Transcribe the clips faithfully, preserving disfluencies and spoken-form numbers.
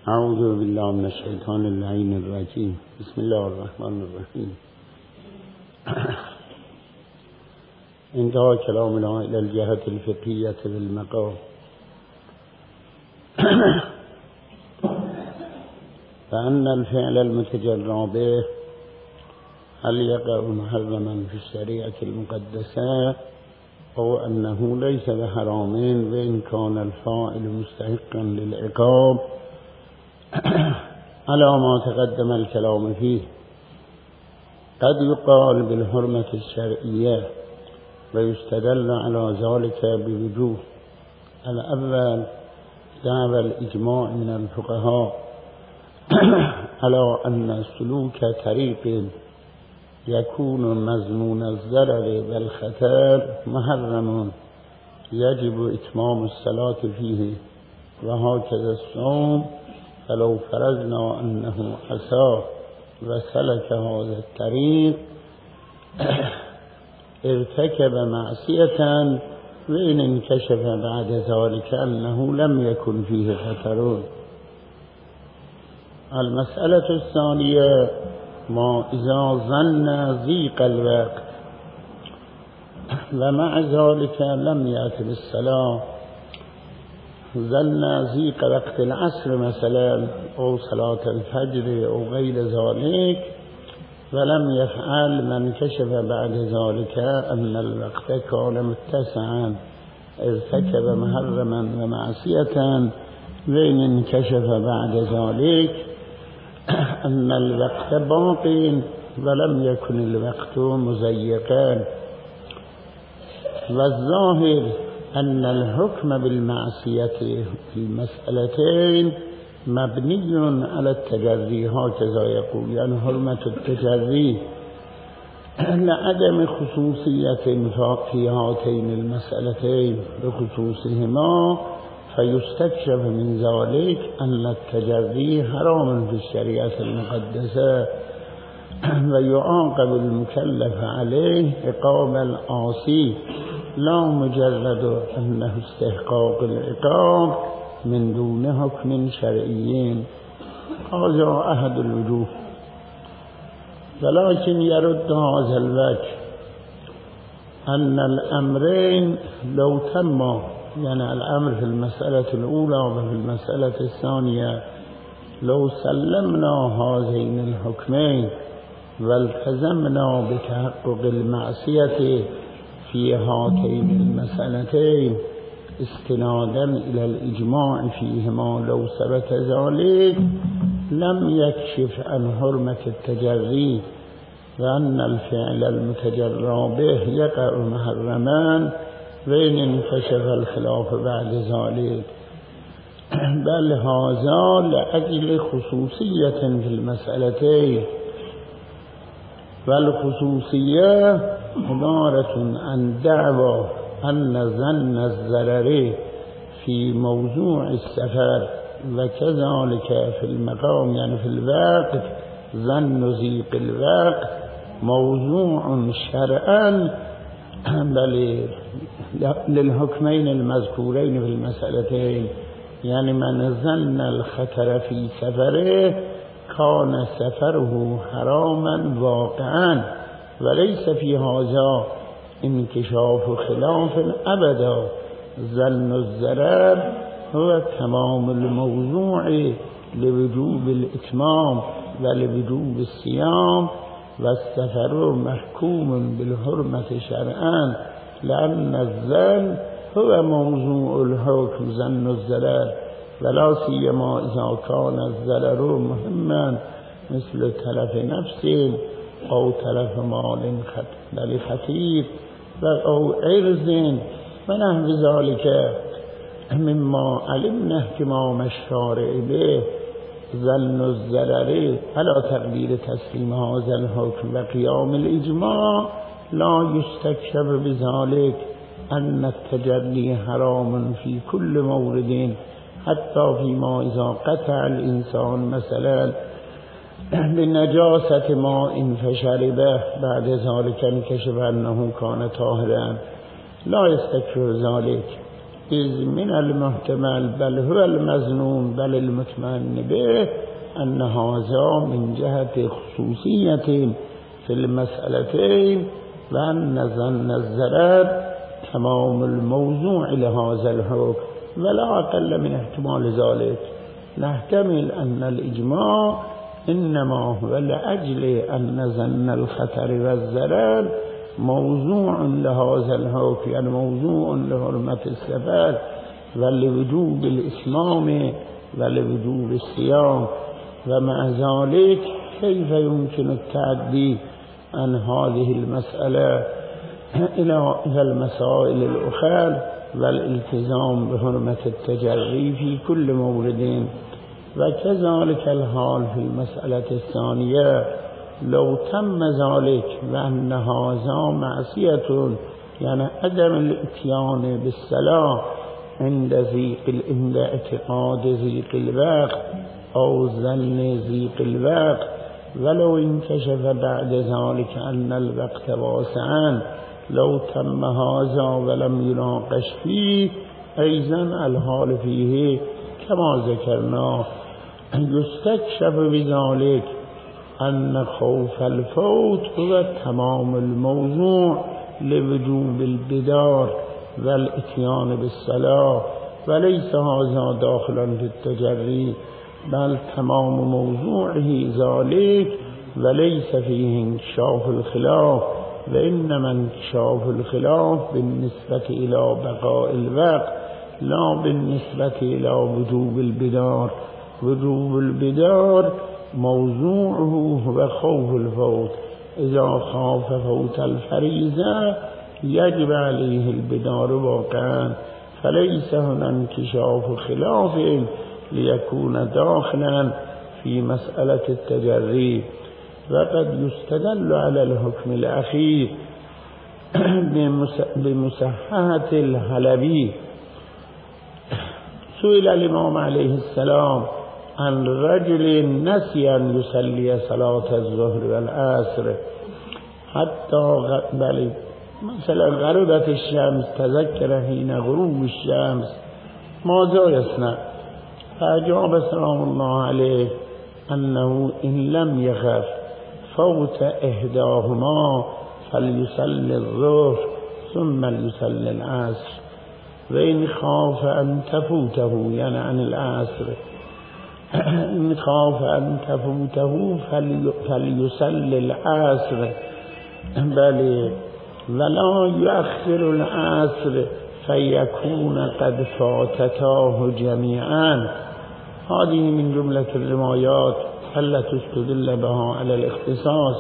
اعوذ بالله من الشیطان اللعین الرجیم. بسم الله الرحمن الرحیم. انتهى كلامنا الى الجهة الفقهية بالمقام. فأن الفعل المتجرى به هل يقع محرما في الشريعة المقدسة أو أنه ليس بحرام وإن كان الفاعل مستحقا للعقاب على ما تقدم الكلام فيه. قد يقال بالحرمة الشرعية ويستدل على ذلك بوجوه. الأول ذهب الإجماع من الفقهاء على أن سلوك طريق يكون مضمون الضرر والخطر محرم يجب إتمام الصلاة فيه، وهكذا الصوم. فلو فرضنا أنه عصى وسلك هذا الطريق ارتكب معصية وإن انكشف بعد ذلك أنه لم يكن فيه خطر. المسألة الثانية ما إذا ظن ضيق الوقت ومع ذلك لم يأت بالصلاة، ظن ضيق وقت العصر مثلا أو صلاة الفجر أو غير ذلك ولم يفعل، من كشف بعد ذلك أن الوقت كان متسعا ارتكب محرما ومعصية، وإن انكشف بعد ذلك أن الوقت باق ولم يكن الوقت مضيقا. والظاهر أن الحكم بالمعصية في المسألتين مبني على التجري، هكذا يقول، يعني حرمة التجري لعدم خصوصية في هاتين المسألتين بخصوصهما، فيستكشف من ذلك أن التجري حرام في الشريعة المقدسة ويعاقب المكلف عليه عقاب العاصي، لا مجرد أنه استحقاق العقاب من دون حكم شرعي. هذا أحد الوجوه. ولكن يرد هذا الوجه أن الأمرين لو تم، يعني الأمر في المسألة الأولى وفي المسألة الثانية، لو سلمنا هذين الحكمين والتزمنا بتحقق المعصية في هاتين المسألتين استنادا إلى الإجماع فيهما، لو ثبت ذلك لم يكشف عن حرمة التجري، وأن الفعل المتجرى به يقع محرما وإن انكشف الخلاف بعد ذلك، بل هذا لأجل خصوصية في المسألتين. والخصوصية عبارة عن دعوى أن ظن الضرر في موضوع السفر وكذلك في المقام، يعني في الوقت، ظن ضيق الوقت موضوع شرعا بل للحكمين المذكورين في المسألتين. يعني من ظن الخطر في سفره كان سفره حراما واقعا، وليس في هذا انكشاف خلاف أبدا. ظن الضرر هو تمام الموضوع لوجوب الإتمام ولوجوب الصيام، والسفر محكوم بالحرمة شرعا، لأن الظن هو موضوع الحكم، ظن الضرر، ولا سيما إذا كان الضرر مهما مثل تلف نفس أو تلف مال خطير أو عرض ونحو ذلك مما علمنا اهتمام الشارع به. ظن الضرر على تقدير تسليم هذا الحكم وقيام الإجماع لا يستكشف بذلك أن التجري حرام في كل مورد، حتى فيما إذا قطع الإنسان مثلا بنجاسة ماء فشربه بعد ذلك انكشف أنه كان طاهرا، لا يستكشف ذلك إذ من المحتمل بل هو المظنون بل المطمئن به أن هذا من جهة خصوصية في المسألتين وأن ظن الضرر تمام الموضوع لهذا الحكم ولا أقل من احتمال ذلك. نحتمل أن الإجماع إنما هو لأجل أن ظن الخطر والضرر موضوع لهذا الحكم، يعني موضوع لحرمة السفر ولوجوب الإسلام ولوجوب الصيام. ومع ذلك كيف يمكن التعدي عن هذه المسألة إلى المسائل الأخرى والالتزام بحرمة التجري في كل مورد؟ وكذلك الحال في المسألة الثانية، لو تم ذلك وأن هذا معصية، يعني عدم الاتيان بالصلاة عند ضيق عند اعتقاد ضيق الوقت أو ظن ضيق الوقت، ولو انكشف بعد ذلك أن الوقت واسعا، لو تم هذا ولم يناقش فيه أيضا الحال فيه كما ذكرنا يستكشف بذلك أن خوف الفوت هو تمام الموضوع لوجوب البدار والاتيان بالصلاة، وليس هذا داخلا في التجري بل تمام موضوعه ذلك وليس فيه انكشاف الخلاف، وإنما انكشاف الخلاف بالنسبة إلى بقاء الوقت لا بالنسبة إلى وجوب البدار. وجوب البدار موضوعه هو خوف الفوت، إذا خاف فوت الفريضة يجب عليه البدار واقعا، فليس هنا انكشاف خلاف ليكون داخلا في مسألة التجري. وقد يستدل على الحكم الأخير بمصححة الحلبي. سئل الإمام عليه السلام عن رجل نسي أن يصلي صلاة الظهر والعصر حتى بل مثلا غربت الشمس، تذكر حين غروب الشمس ماذا يصنع؟ فأجاب سلام الله عليه أنه إن لم يخف فوت إحداهما فليصلي الظهر ثم ليصلي العصر، وإن خاف أن تفوته يعني عن العصر إن خاف أن تفوته فليصلي العصر بل ولا يؤخر العصر فيكون قد فاتتاه جميعا. هذه من جملة الروايات التي استدل بها على الاختصاص.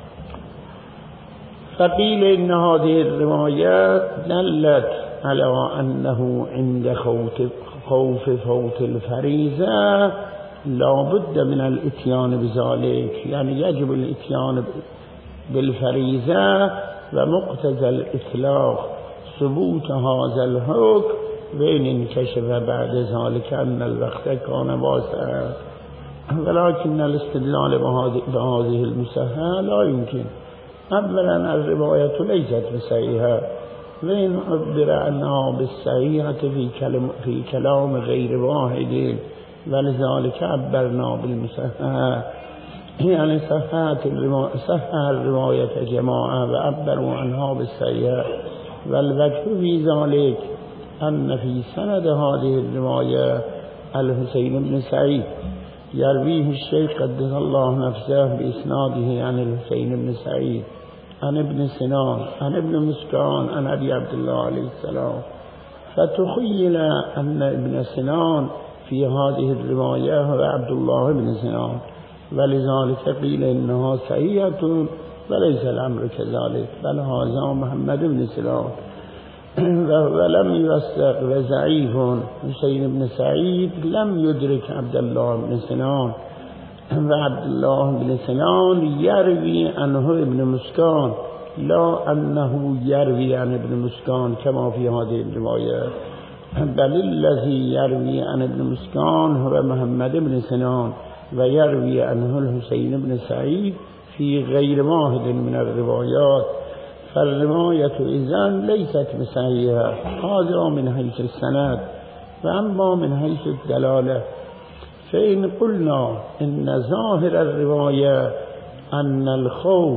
فقيل إن هذه الروايات دلت على أنه عند خوف فوت الفريضة لا بد من الاتيان بذلك، يعني يجب الاتيان بالفريضة، ومقتضى الإطلاق ثبوت هذا الحكم، وإن انكشف بعد ذلك أن الوقت كان واسعا. ولكن الاستدلال بهذه المصححة لا يمكن. أولا الرواية ليست بصحيحة، وإن عبر عنها بالصحيحة في, في كلام غير واحد، ولذلك عبرنا بالمصححة، يعني صححت الرواية جماعة وعبروا عنها بالصحيحة. والوجه في ذلك أن في سند هذه الرواية الحسين بن سعيد يرويه الشيخ قدس الله نفسه بإسناده عن الحسين بن سعيد عن ابن سنان عن ابن مسكان عن أبي عبد الله عليه السلام، فتخيل أن ابن سنان في هذه الرواية هو عبد الله بن سنان، ولذلك قيل إنها صحيحة، وليس الأمر كذلك، بل هذا محمد بن سنان ولم يوثق وضعيف. حسين بن سعيد لم يدرك عبد الله بن سنان، وعبد الله بن سنان يروي عنه ابن مسكان لا أنه يروي عن ابن مسكان كما في هذه الرواية، بل الذي يروي عن ابن مسكان هو محمد بن سنان، ويروي عنه الحسين بن سعيد في غير واحد من الروايات. فالرواية إذن ليست بصحيحة. هذا من حيث السند. وأما من حيث الدلالة فإن قلنا إن ظاهر الرواية أن الخوف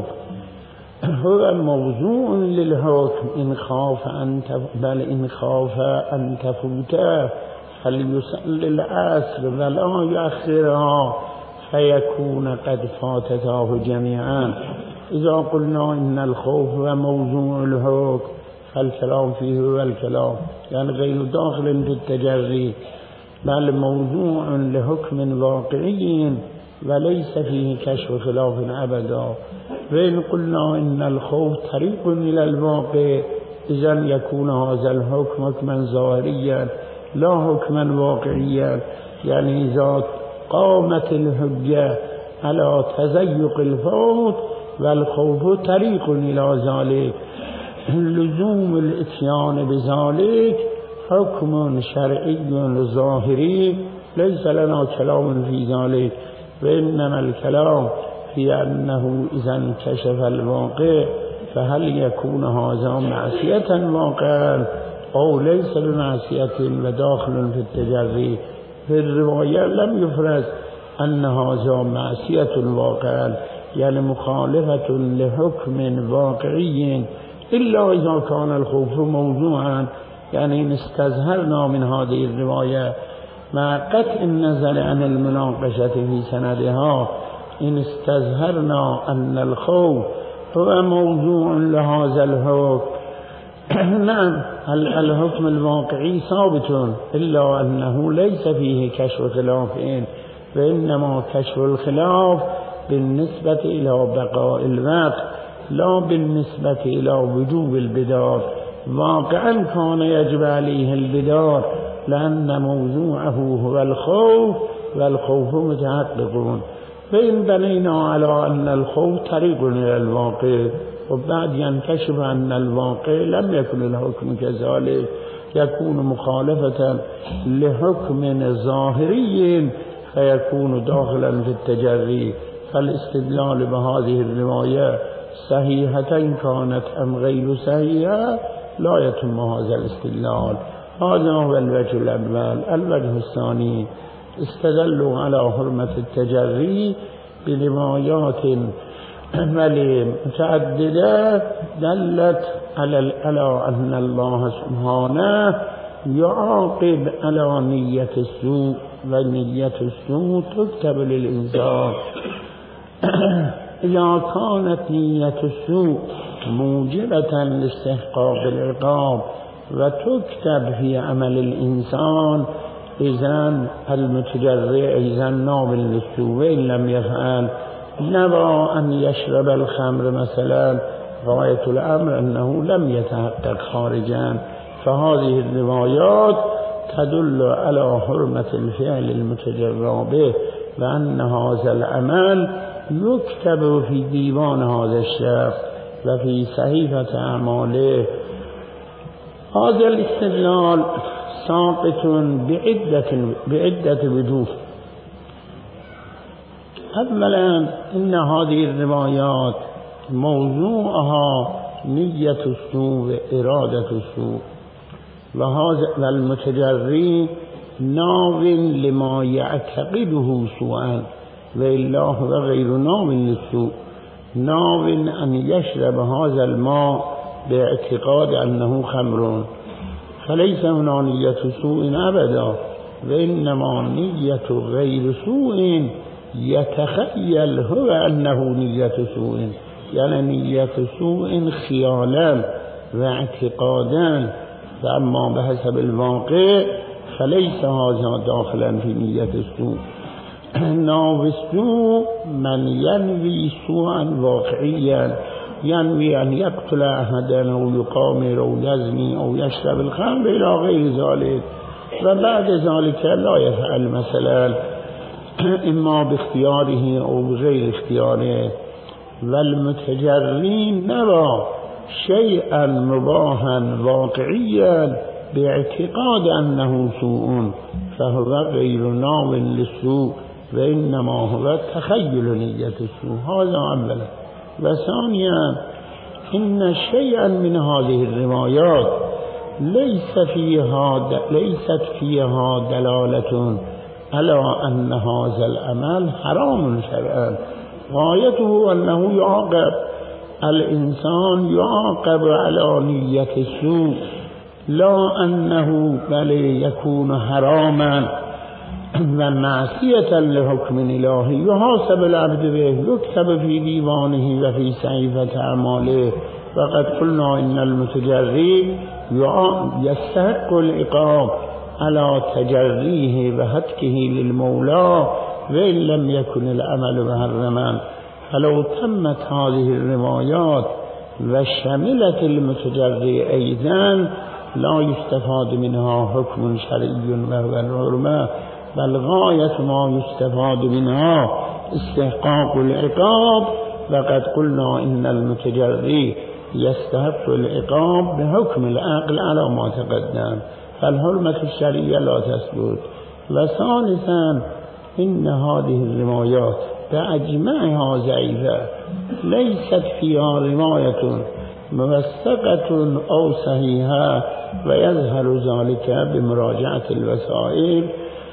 هو موضوع للحكم إن خاف أن بل إن خاف أن تفوته فليصلي العصر ولا يؤخرها فيكون قد فاتته جميعا. إذا قلنا إن الخوف هو موضوع الحكم فالكلام فيه هو الكلام، يعني غير داخل في التجري، بل موضوع لحكم واقعي وليس فيه كشف خلاف أبدا. وإن قلنا إن الخوف طريق إلى الواقع إذن يكون هذا الحكم حكما ظاهريا لا حكما واقعيا، يعني إذا قامت الحجة على تزيق الفوت والخوف طريق إلى ذلك، لزوم الاتيان بذلك حكم شرعي ظاهري ليس لنا كلام في ذلك. وإنما الكلام في أنه إذا انكشف الواقع فهل يكون هذا معصية واقعا أو ليس بمعصية وداخل في التجري. في الرواية لم يفرز أن هذا معصية واقعا، يعني مخالفة لحكم واقعي، إلا إذا كان الخوف موضوعا. يعني نستظهرنا من هذه الرواية مع قطع النظر عن المناقشة في سندها، إن استظهرنا أن الخوف هو موضوع لهذا الحكم. نعم الحكم الواقعي ثابت، إلا أنه ليس فيه كشف خلافين، وإنما كشف الخلاف بالنسبة إلى بقاء الوقت لا بالنسبة إلى وجوب البدار. واقعا كان يجب عليه البدار لأن موضوعه هو الخوف والخوف متحقق. فإن بنينا على أن الخوف طريق إلى الواقع وبعد ينكشف أن الواقع لم يكن الحكم كذلك، يكون مخالفة لحكم ظاهري فيكون داخلا في التجري. فالاستدلال بهذه الرواية صحيحة كانت أم غير صحيحة لا يتم هذا الاستدلال. هذا هو الوجه الأول. الوجه الثاني استدلوا على حرمة التجري بروايات متعددة دلت على أن الله سبحانه يعاقب على نية السوء، ونية السوء تكتب للإنسان. إذا كانت نية السوء موجبة لاستحقاق العقاب وتكتب في عمل الإنسان، إذن المتجرع إذن ناوي للسوء. وإن لم يفعل نبى أن يشرب الخمر مثلا، غاية الأمر أنه لم يتحقق خارجا. فهذه الروايات تدل على حرمة الفعل المتجرع به، وأن هذا العمل يكتب في ديوان هذا الشخص وفي صحيفة أعماله. هذا الاستدلال ساقط بعدة بعدة وجوه. أولا إن هذه الروايات موضوعها نية السوء وإرادة السوء، وهذا المتجري ناو لما يعتقده سوءا، وإلا هو غير ناو للسوء. ناو أن يشرب هذا الماء باعتقاد أنه خمر، فليس هنا نية سوء أبدا، وإنما نية غير سوء يتخيل هو أنه نية سوء، يعني نية سوء خيالا واعتقادا. فأما بحسب الواقع فليس هذا داخلا في نية السوء. ناوي السوء من ينوي سوءا واقعيا، ينوي أن يقتل أحدا أو يقامر أو يزني أو يشرب الخمر إلى غير ذلك، وبعد ذلك لا يفعل مثلا إما باختياره أو بغير اختياره. والمتجري نوى شيئا مباحا واقعيا باعتقاد أنه سوء، فهو غير ناو للسوء، وإنما هو تخيل نية السوء. هذا أولا. وثانيا إن شيئا من هذه الروايات ليس فيها ليست فيها دلالة على أن هذا العمل حرام شرعا، غايته أنه يعاقب الإنسان، يعاقب على نية السوء، لا أنه بل يكون حراما ومعصية لحكم إلهي يحاسب العبد به، يكتب في ديوانه وفي صحيفة أعماله. فقد قلنا إن المتجري يستحق العقاب على تجريه وهتكه للمولى وإن لم يكن العمل محرما. فلو تمت هذه الروايات وشملت المتجري أيضا لا يستفاد منها حكم شرعي وهو الحرمة، بل غاية ما يستفاد منها استحقاق العقاب. وقد قلنا إن المتجري يستحق العقاب بحكم العقل على ما تقدم، فالحرمة الشرعية لا تثبت. وثالثا إن هذه الروايات بأجمعها ضعيفة، ليست فيها رواية موثقة أو صحيحة، ويظهر ذلك بمراجعة الوسائل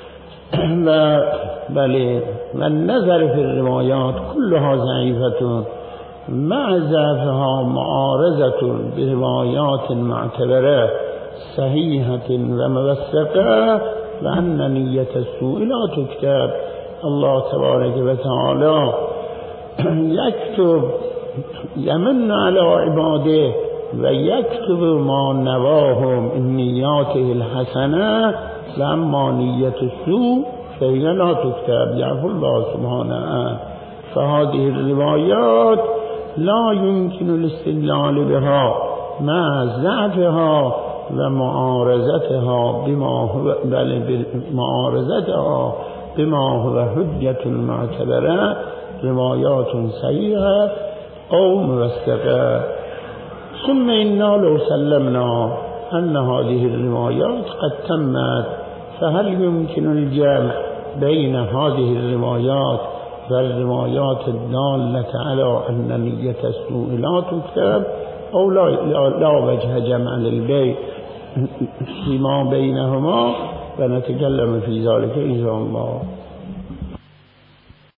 بل والنظر في الروايات كلها ضعيفة مع ضعفها معارضة بروايات معتبرة صحيحة وموثقة، وأن نية السوء لا تكتب. الله تبارك وتعالى يكتب يمن على عباده ويكتب ما نواهم من نياته الحسنة، وأما نية السوء فهي لا تكتب، يعفو الله سبحانه. فهذه الروايات لا يمكن الاستدلال بها مع ضعفها ومعارضتها بما هو بل معارضتها بما هو حجة معتبرة، روايات صحيحة أو موثقة. ثم إنا لو سلمنا أن هذه الروايات قد تمت، فهل يمكن الجمع بين هذه الروايات والروايات الدالة على أن نية السوء لا تكتب، أو لا, لا, لا وجه جمع للبيع فيما بينهما؟ فنتكلم في ذلك إن شاء الله.